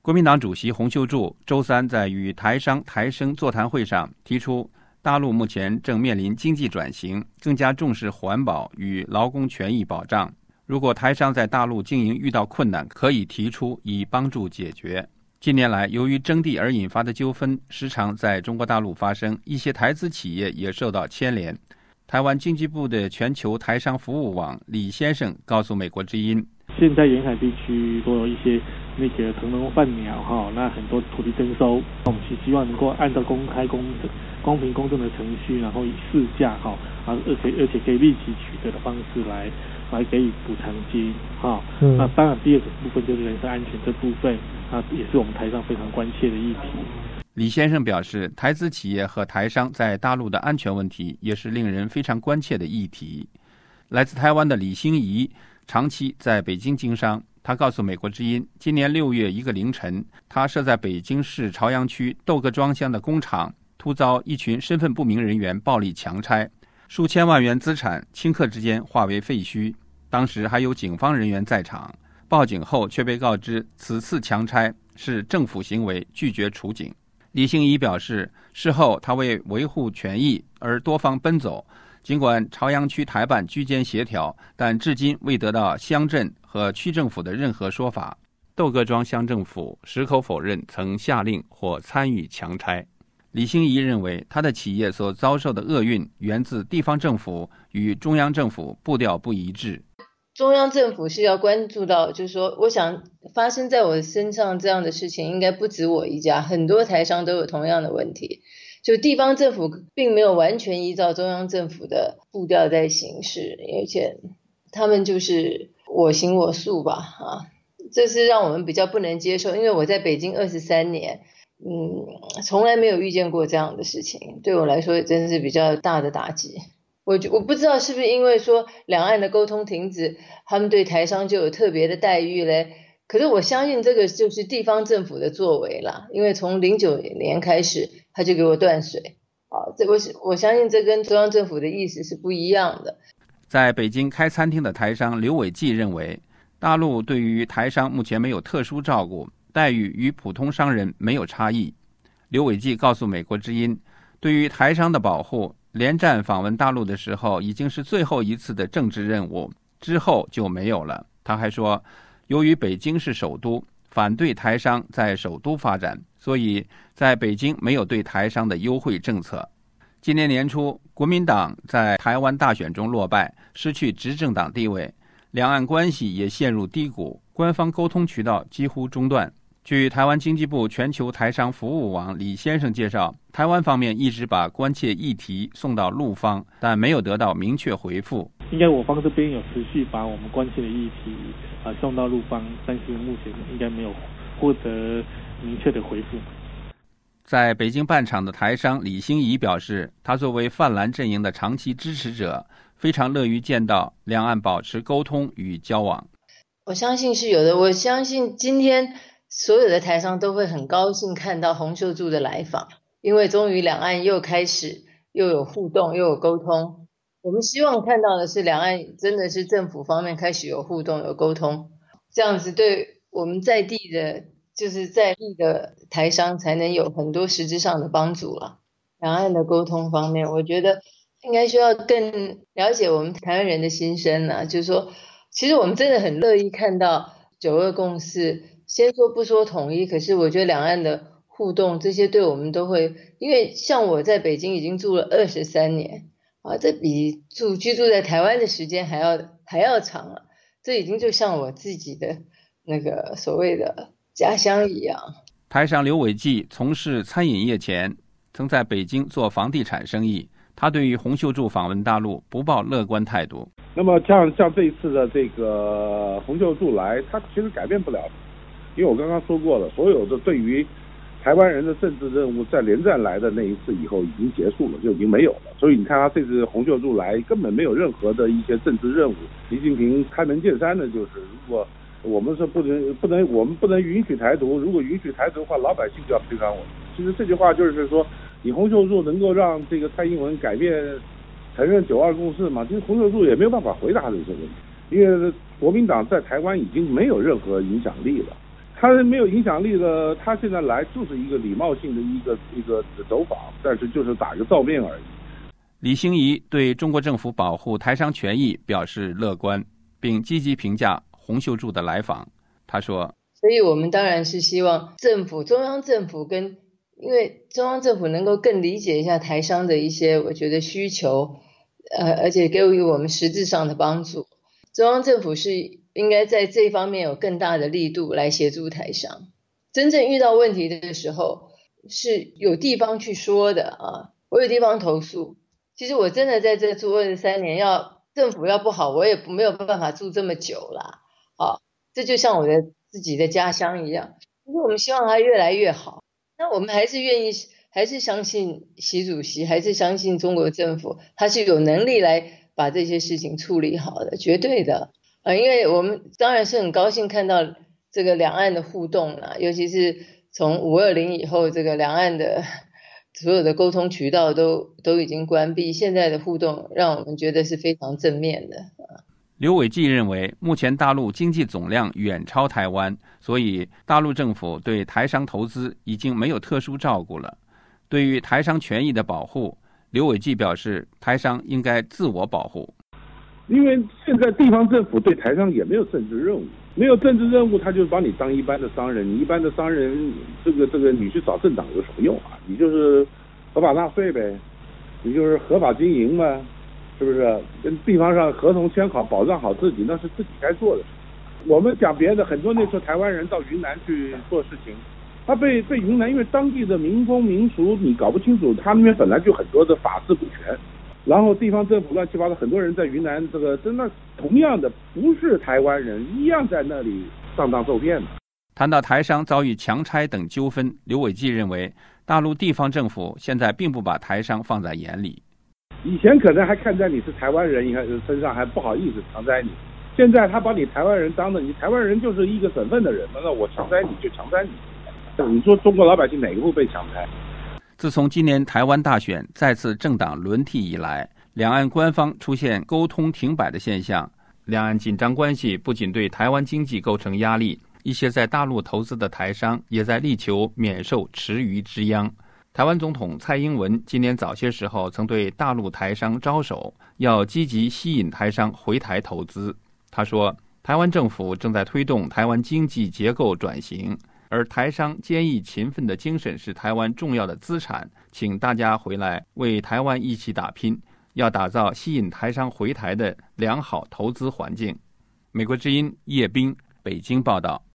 国民党主席洪秀柱周三在与台商台生座谈会上提出，大陆目前正面临经济转型，更加重视环保与劳工权益保障。如果台商在大陆经营遇到困难，可以提出以帮助解决。近年来，由于征地而引发的纠纷时常在中国大陆发生，一些台资企业也受到牵连。台湾经济部的全球台商服务网李先生告诉美国之音， 现在沿海地区都有一些那个腾笼换鸟那很多土地征收，我们是希望能够按照公平公正的程序，然后以市价而且可以立即取得的方式来给予补偿金那当然第二个部分就是人身安全这部分也是我们台商非常关切的议题。 李先生表示，台资企业和台商在大陆的安全问题也是令人非常关切的议题。来自台湾的李兴怡长期在北京经商，他告诉美国之音，今年6月一个凌晨，他设在北京市朝阳区窦各庄乡的工厂突遭一群身份不明人员暴力强拆，数千万元资产顷刻之间化为废墟。当时还有警方人员在场，报警后却被告知此次强拆是政府行为，拒绝处警。李兴怡表示，事后他为维护权益而多方奔走，尽管朝阳区台办居间协调，但至今未得到乡镇和区政府的任何说法。窦各庄乡政府矢口否认曾下令或参与强拆。李兴怡认为，他的企业所遭受的厄运源自地方政府与中央政府步调不一致。 中央政府是要关注到，就是说，我想发生在我身上这样的事情应该不止我一家，很多台商都有同样的问题。就地方政府并没有完全依照中央政府的步调在行事，而且他们就是我行我素吧这是让我们比较不能接受。因为我在北京23年，从来没有遇见过这样的事情，对我来说真是比较大的打击。我不知道是不是因为说两岸的沟通停止，他们对台商就有特别的待遇嘞？可是我相信这个就是地方政府的作为啦，因为从09年开始他就给我断水我相信这跟中央政府的意思是不一样的。 在北京开餐厅的台商刘伟记认为，大陆对于台商目前没有特殊照顾，待遇与普通商人没有差异。刘伟记告诉美国之音，对于台商的保护，连战访问大陆的时候已经是最后一次的政治任务，之后就没有了。他还说，由于北京是首都，反对台商在首都发展，所以在北京没有对台商的优惠政策。今年年初，国民党在台湾大选中落败，失去执政党地位，两岸关系也陷入低谷，官方沟通渠道几乎中断。据台湾经济部全球台商服务网李先生介绍，台湾方面一直把关切议题送到陆方，但没有得到明确回复。 应该我方这边有持续把我们关切的议题送到陆方，但是目前应该没有获得明确的回复。 在北京办厂的台商李兴怡表示，他作为泛蓝阵营的长期支持者，非常乐于见到两岸保持沟通与交往。 我相信是有的，我相信今天所有的台商都会很高兴看到洪秀柱的来访，因为终于两岸又开始又有互动又有沟通。我们希望看到的是两岸真的是政府方面开始有互动有沟通，这样子对我们在地的台商才能有很多实质上的帮助了。两岸的沟通方面，我觉得应该需要更了解我们台湾人的心声就是说，其实我们真的很乐意看到9·2共识，先说不说统一，可是我觉得两岸的互动这些对我们都会，因为像我在北京已经住了23年这比居住在台湾的时间还要长了，这已经就像我自己的那个所谓的家乡一样。 台商刘伟记从事餐饮业前，曾在北京做房地产生意，他对于洪秀柱访问大陆不抱乐观态度。 那么像这一次的这个洪秀柱来，他其实改变不了，因为我刚刚说过了，所有的对于台湾人的政治任务在连战来的那一次以后已经结束了，就已经没有了。所以你看他这次洪秀柱来根本没有任何的一些政治任务。习近平开门见山的就是，如果我们是我们不能允许台独，如果允许台独的话，老百姓就要推翻我们。其实这句话就是说，你洪秀柱能够让这个蔡英文改变承认9·2共识嘛？其实洪秀柱也没有办法回答这些问题，因为国民党在台湾已经没有任何影响力了。 他没有影响力的，他现在来就是一个礼貌性的一个走访，但是就是打个照面而已。 李兴仪对中国政府保护台商权益表示乐观，并积极评价洪秀柱的来访。他说：“ 所以我们当然是希望中央政府因为中央政府能够更理解一下台商的一些我觉得需求，而且给予我们实质上的帮助。中央政府是应该在这方面有更大的力度来协助台商。真正遇到问题的时候，是有地方去说的啊，我有地方投诉。其实我真的在这住23年，政府要不好，我也没有办法住这么久啦。啊，这就像我的自己的家乡一样。其实我们希望它越来越好。那我们还是相信习主席，还是相信中国政府，他是有能力来把这些事情处理好的，绝对的。因为我们当然是很高兴看到这个两岸的互动啦，尤其是从520以后，这个两岸的所有的沟通渠道都已经关闭，现在的互动让我们觉得是非常正面的。 刘伟纪认为，目前大陆经济总量远超台湾，所以大陆政府对台商投资已经没有特殊照顾了。对于台商权益的保护，刘伟纪表示，台商应该自我保护。 因为现在地方政府对台商也没有政治任务，没有政治任务，他就把你当一般的商人。你一般的商人，这个你去找政党有什么用啊？你就是合法纳税呗，你就是合法经营嘛，是不是？跟地方上合同签好，保障好自己，那是自己该做的。我们讲别的，很多那时候台湾人到云南去做事情，他被云南因为当地的民风民俗你搞不清楚，他那边本来就很多的法治不全。然后地方政府乱七八糟，很多人在云南这个真的同样的不是台湾人，一样在那里上当受骗的。 谈到台商遭遇强拆等纠纷，刘伟纪认为，大陆地方政府现在并不把台商放在眼里。 以前可能还看在你是台湾人，你看身上还不好意思强摘你，现在他把你台湾人当的，你台湾人就是一个省份的人嘛，那我强摘你就强摘你。你说中国老百姓哪个不被强摘？ 自从今年台湾大选再次政党轮替以来，两岸官方出现沟通停摆的现象，两岸紧张关系不仅对台湾经济构成压力，一些在大陆投资的台商也在力求免受池鱼之殃。台湾总统蔡英文今年早些时候曾对大陆台商招手，要积极吸引台商回台投资。他说，台湾政府正在推动台湾经济结构转型，而台商坚毅勤奋的精神是台湾重要的资产，请大家回来为台湾一起打拼，要打造吸引台商回台的良好投资环境。美国之音叶冰北京报道。